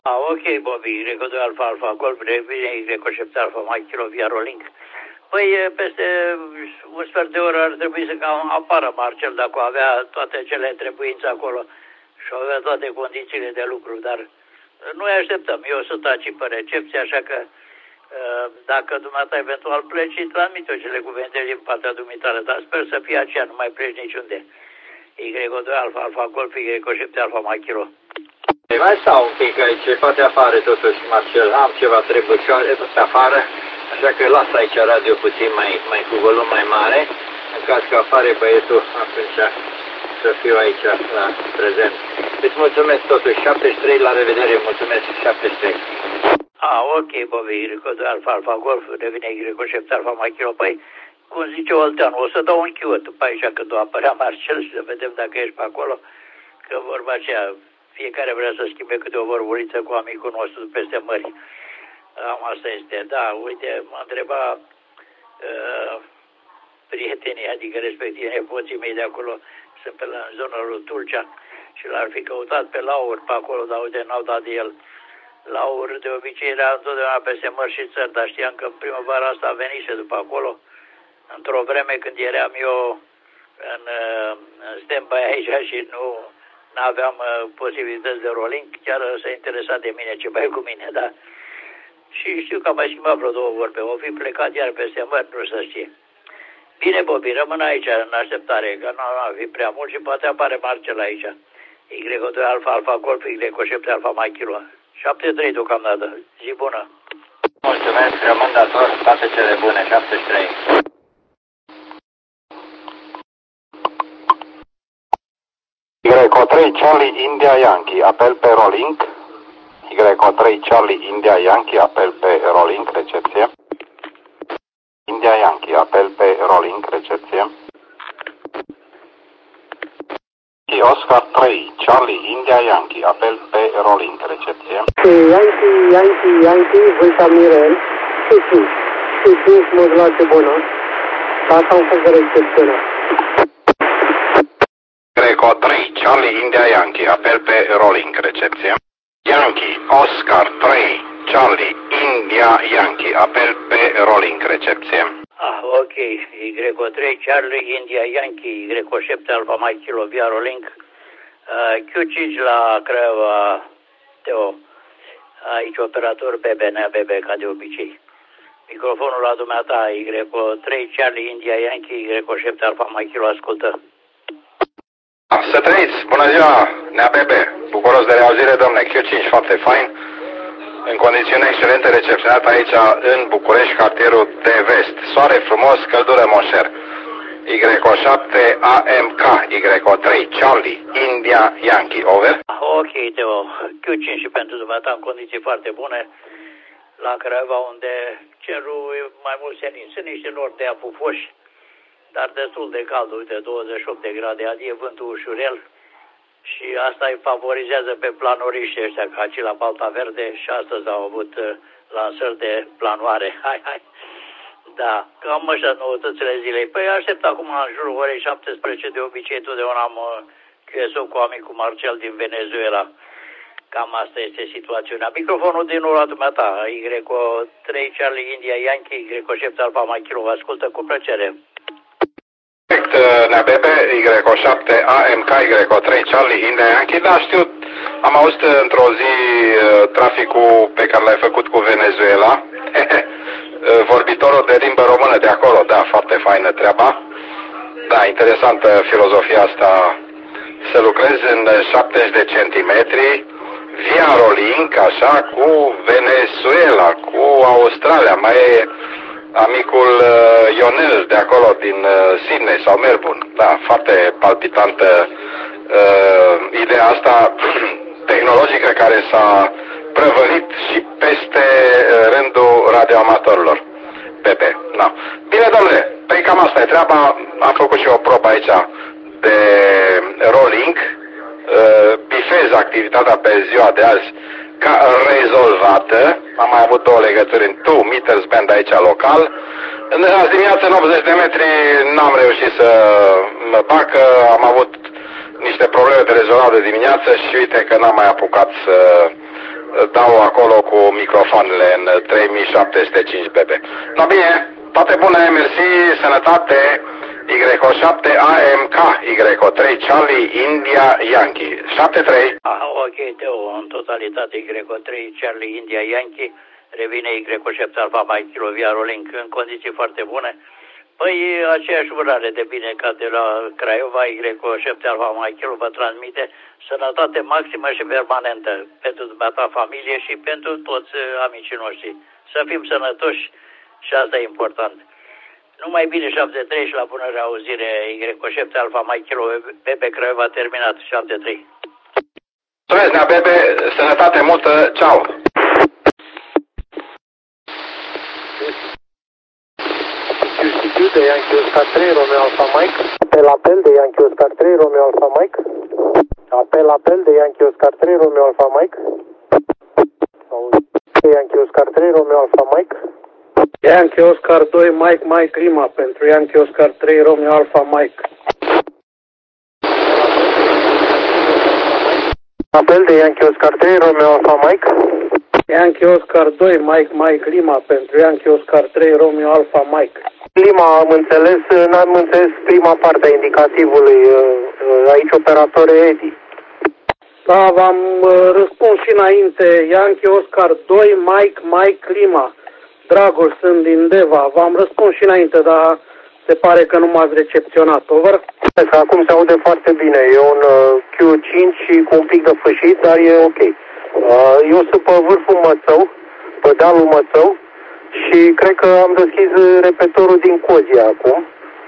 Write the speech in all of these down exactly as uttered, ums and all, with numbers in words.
Ah, ok, Bobby, Y doi Alfa Alfa Golf, revine Y șapte Alfa Mike Kilo via Rolling. Păi, peste un sfert de oră ar trebui să apară Marcel dacă avea toate cele trebuințe acolo și avea toate condițiile de lucru, dar noi așteptăm. Eu sunt aici pe recepție, așa că dacă dumneata eventual pleci, transmit eu cele cuvinte din partea dumitale, dar sper să fie aceea, nu mai pleci niciunde. Y doi Alfa Alfa Golf, Y șapte Alfa Mike Kilo. Mai stau un pic aici, poate afară totuși, Marcel, am ceva trebuțioare pe afară, așa că las aici radio puțin mai, mai cu volum mai mare, în caz că apare băietul, atunci să fiu aici la prezent. Îți mulțumesc totuși, șaptezeci și trei, la revedere, mulțumesc, șaptezeci și trei. Ah, ok, Bobby, Y doi Alfa Alfa Golf, devine Y șapte Alfa Mike Kilo. Păi, cum zice Olteanu, o să dau un chiot după aici când o apărea Marcel și să vedem dacă ești pe acolo, că vorba aceea, fiecare vrea să schimbe câte o vorbuliță cu amicul nostru peste mări. Am, asta este, da, uite, mă întreba uh, prietenii, adică respectiv nepoții mei de acolo, sunt pe la, în zona lui Tulcea și l-ar fi căutat pe Laur pe acolo, dar uite, n-au dat de el. Laur de obicei era întotdeauna peste mări și țări, dar știam că în primăvara asta venise după acolo, într-o vreme când eram eu în, în stand-by aici și nu n-aveam uh, posibilități de rolling, chiar s-a interesat de mine ce mai cu mine, da? Și știu că am mai schimbat vreo două vorbe, o fi plecat iar peste mări, nu să știe. Bine, Bobby, rămân aici în așteptare, că nu ar fi prea mult și poate apare Marcel aici. Y doi Alfa Alfa Golf, Y șapte Alfa Mike Kilo. șapte trei deocamdată. Zi bună! Mulțumesc, rămân dator, toate cele bune, șaptezeci și trei. Y trei Charlie India Yankee, apel pe Rolling. Y trei Charlie India Yankee, apel pe Rolling, recepție. India Yankee, apel pe Rolling, recepție. Oscar trei Charlie India Yankee, apel pe Rolling, recepție. Yankee, Yankee, Yankee, Vâlta Mirel, cinci, cinci modulație bună. Asta un fel de recepție. Greco trei Charlie India Yankee, apel pe Rolling, recepție. Yankee, Oscar trei Charlie India Yankee, apel pe Rolling, recepție. Ah, ok. Y trei Charlie India Yankee, Y șapte Alfa Mike Kilo via Rolling. Uh, Q cinci la Craiova, Teo. Aici operator B B, N B B, ca de obicei. Microfonul la dumneata, Y trei Charlie India Yankee, Y șapte Alfa Mike Kilo, ascultă. Să trăiți! Bună ziua, Nea Bebe! Bucuros de reauzire, domne, Q cinci, foarte fain. În condiții excelente, recepționat aici în București, cartierul de vest. Soare frumos, căldură moșer. Y șapte A M K, Y trei Charlie India Yankee, over. Ok, Teo, Q cinci și pentru dumneata în condiții foarte bune. La Craiova, unde cerul e mai mult senin. Sunt niște nori de apufoși, dar destul de cald, uite, douăzeci și opt de grade, adică vântul ușurel și asta îi favorizează pe planuriștii ăștia, ca și la Balta Verde și astăzi au avut uh, lansări de planoare. Hai, hai! Da, cam așa noutățile zilei. Păi aștept acum în jurul orei șaptesprezece, de obicei totdeauna am uh, Q S O cu amicul Marcel din Venezuela. Cam asta este situația. Microfonul din ora dumneata, Y trei Charlie India Yankee, Y șapte Alfa Mike Kilo, vă ascultă cu plăcere. Nea Bebe, Y șapte A M K, Y trei Charlie India Yankee, da, știu, am auzit într-o zi traficul pe care l-ai făcut cu Venezuela, vorbitorul de limbă română de acolo, da, foarte faină treaba, da, interesantă filozofia asta, să lucrezi în șaptezeci de centimetri, via Rolling, așa, cu Venezuela, cu Australia, mai e amicul uh, Ionel de acolo din uh, Sydney sau Melbourne. Da, foarte palpitantă uh, ideea asta tehnologică care s-a prăvălit și peste uh, rândul radioamatorilor. Pepe, da. Bine, domnule, păi cam asta e treaba. Am făcut și o probă aici de rolling. Uh, bifez activitatea pe ziua de azi ca rezolvată. Am mai avut două legături în two meters band aici local. În azi dimineață în optzeci de metri n-am reușit să mă bag, că am avut niște probleme de rezolvat de dimineață și uite că n-am mai apucat să dau acolo cu microfoanele în trei mii șapte sute cinci B B. No bine, toate bune, mersi, sănătate. Y șapte A M K, Y trei Charlie India Yankee. șapte trei. Ah, ok, Teo, în totalitate Y trei Charlie India Yankee, revine Y șapte Alfa Mike Kilo via Rolling în condiții foarte bune. Păi aceeași urare de bine ca de la Craiova, Y șapte Alfa Mike Kilo vă transmite sănătate maximă și permanentă pentru dumneata familie și pentru toți amicii noștri. Să fim sănătoși și asta e important. Numai bine șapte trei și la bună reauzire Y șapte Alfa Mike Kilo B B Craiova terminat șapte trei. Mulțumesc, Nea Bebe, sănătate multă, ceau! De Yankee Oscar trei Romeo Alpha Mike. Apel apel de Yankee Oscar trei Romeo Alpha Mike. Apel apel de Yankee Oscar trei Romeo Alpha Mike. De Yankee Oscar trei Romeo Alpha Mike. Yankee Oscar doi Mike Mike Lima pentru Yankee Oscar trei Romeo Alpha Mike. Apel de Yankee Oscar trei Romeo Alpha Mike. Yankee Oscar doi Mike Mike Lima pentru Yankee Oscar trei Romeo Alpha Mike. Lima, am înțeles, n-am înțeles prima parte a indicativului. Aici operator Edi. Da, v-am răspuns și înainte. Yankee Oscar doi Mike Mike Lima. Dragul, sunt din Deva. V-am răspuns și înainte, dar se pare că nu m-ați recepționat. Over? Acum se aude foarte bine. E un Q cinci și cu un pic de fâșit, dar e ok. Eu sunt pe vârful Mățău, pe dealul Mățău, și cred că am deschis repetorul din Cozia acum.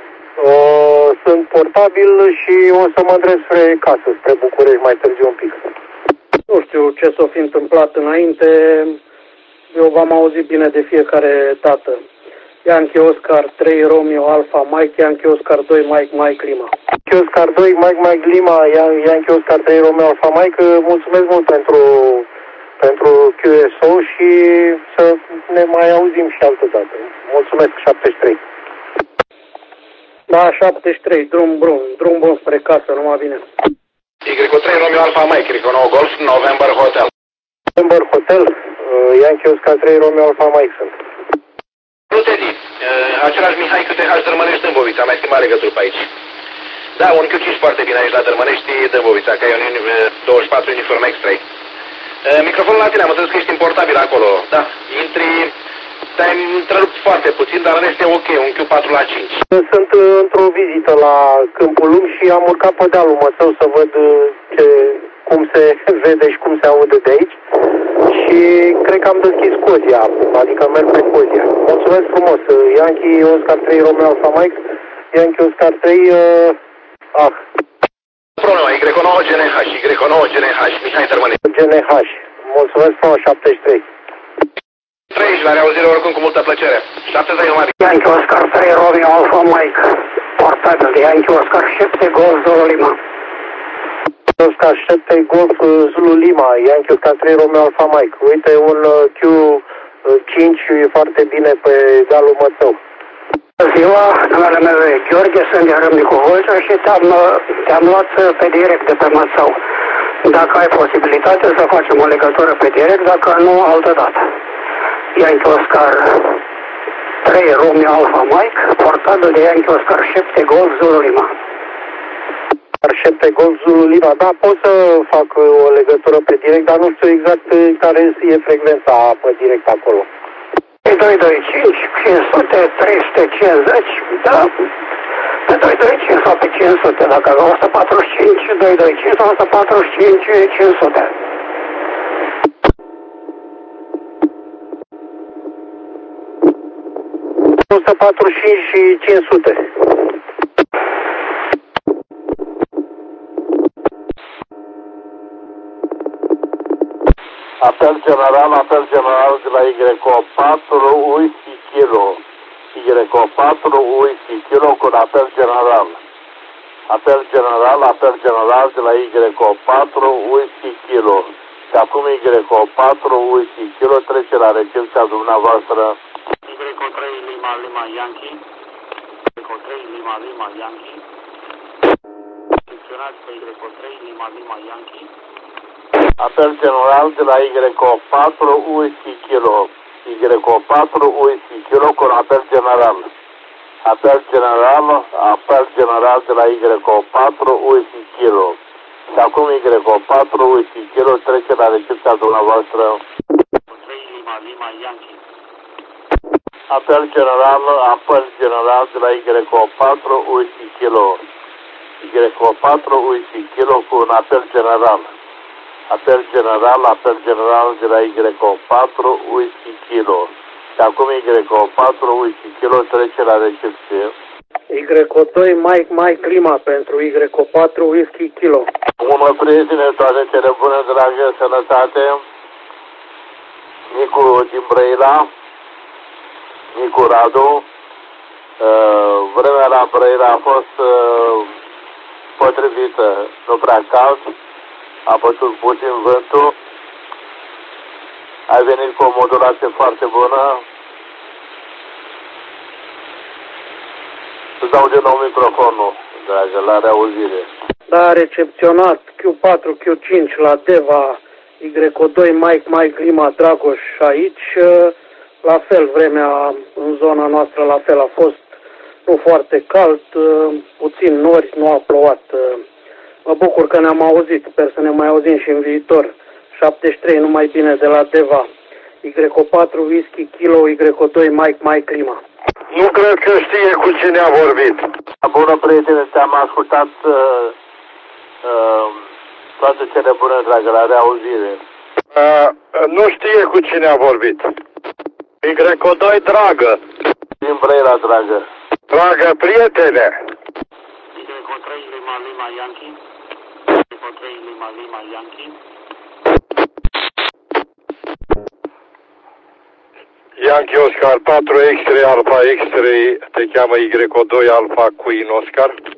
Sunt portabil și o să mă îndrept spre casă, spre București, mai târziu un pic. Nu știu ce s-a fi întâmplat înainte. Eu v-am auzit bine de fiecare dată. Yankee Oscar trei Romeo Alpha Mike, Yankee Oscar doi Mike Mike Lima. Yankee Oscar doi Mike Mike Lima, Yankee Oscar trei Romeo Alpha Mike. Mulțumesc mult pentru, pentru Q S O și să ne mai auzim și altă dată. Mulțumesc, șaptezeci și trei. Da, șaptezeci și trei, drum bun, drum bun spre casă, numai bine. Y trei Romeo Alpha Mike, Rico nouă Golf, November Hotel. November Hotel, Yankee Oscar trei Romeo Alpha Mike sunt. Nu te zi, același Mihai câte H Dărmănești Dâmbovița, mai schimbat legături pe aici. Da, un Q cinci foarte bine aici la Dărmănești Dâmbovița, că e un douăzeci și patru uniform extra. Microfonul la tine, am înțeles că ești importabil acolo. Da, intri, te-ai întrerupt foarte puțin, dar în rest e ok, un Q patru la cinci. Sunt într-o vizită la Câmpul Lung și am urcat pe dealul Mățău să văd ce, cum se vede și cum se aude de aici. Și cred că am deschis Cozia, adică merg pe Cozia. Mulțumesc frumos. Yankee Oscar trei Romeo Alpha Mike, Yankee Oscar trei, uh, ah. Problema, Y nouă G N H, Y nouă G N H, Mihai Dărmănești. G N H. Mulțumesc frumos, șaptezeci și trei. treizeci, la reauzire oricum cu multă plăcere. șaptezeci numai bine. Yankee Oscar trei Romeo Alpha Mike, portabil de Yankee Oscar șapte Golf Zulu Lima. Oscar șapte Golf Zulu Lima, Yankee Oscar trei Romeo Alpha Mike. Uite un Q cinci foarte bine pe dealul Mățău. Bună ziua, numele meu e Gheorghe, sunt din Râmnicu Vâlcea și te-am te-am luat pe direct de pe Mățău. Dacă ai posibilitate să facem o legătură pe direct, dacă nu, altă dată. Yankee Oscar trei Romeo Alpha Mike, portabil de Yankee Oscar șapte Golf Zulu Lima. șapte Golf Zulu Lima, da, pot să fac o legătură pe direct, dar nu știu exact care e frecvența pe direct acolo. doi doi cinci, cinci sute, trei sute cincizeci, da, pe doi doi cinci sau pe cinci sute, dacă avea o sută patruzeci și cinci, doi doi cinci sau o sută patruzeci și cinci, cinci sute. o sută patruzeci și cinci și cinci sute. Apel general, apel general de la Y patru Whisky Kilo. Y patru Whisky Kilo cu apel general. Apel general, apel general de la Y patru Whisky Kilo. Și acum Y patru Whisky Kilo trece la recepția dumneavoastră. Y trei Lima Lima Yankee. Y trei Lima Lima Yankee. Funcționați pe Y trei Lima Lima Yankee. Apel general de la Y O patru Whisky Kilo. Y O patru Whisky Kilo con apel general. Apel general, apel general de la Y O patru Whisky Kilo. Și acum Y O patru Whisky Kilo trece la recepția dumneavoastră. trei Lima Lima Yankee. Apel general, apel general de la Y O patru Whisky Kilo. Y O patru Whisky Kilo cu un apel general. Apel general, apel general de la Y O patru Whisky Kilo. Și acum Y O patru Whisky Kilo trece la recepție. Y O doi Mike Mike Lima pentru Y O patru Whisky Kilo. Bună, prietene, toate cele bune, dragă, sănătate. Nicu din Brăila, Nicu Radu. Uh, vremea la Brăila a fost uh, potrivită, nu prea cald, a bătut puțin vântul. Ai venit cu o modulație foarte bună. Îți dau din nou microfonul, dragă, la reauzire. Da, a recepționat Q patru Q cinci la Deva, Y O doi Mike Mike Lima Dragoș aici. La fel, vremea în zona noastră la fel a fost nu foarte cald, puțin nori, nu a plouat. Mă bucur că ne-am auzit, sper să ne mai auzim și în viitor. șaptezeci și trei, numai bine de la Deva. Y O patru Whisky Kilo, Y O doi Mike Mike Lima. Nu cred că știe cu cine a vorbit. Bună, prietene, te-am ascultat uh, uh, toate cele bune, dragă, la reauzire. Uh, nu știe cu cine a vorbit. Y O doi, dragă. Din Brăila, dragă. Dragă prietene. Y O trei Lima Lima Yankee. Y O trei Lima Lima Yankee. Yankee Oscar patru X trei Alpha X trei, te cheamă Y O doi Alpha Queen Oscar.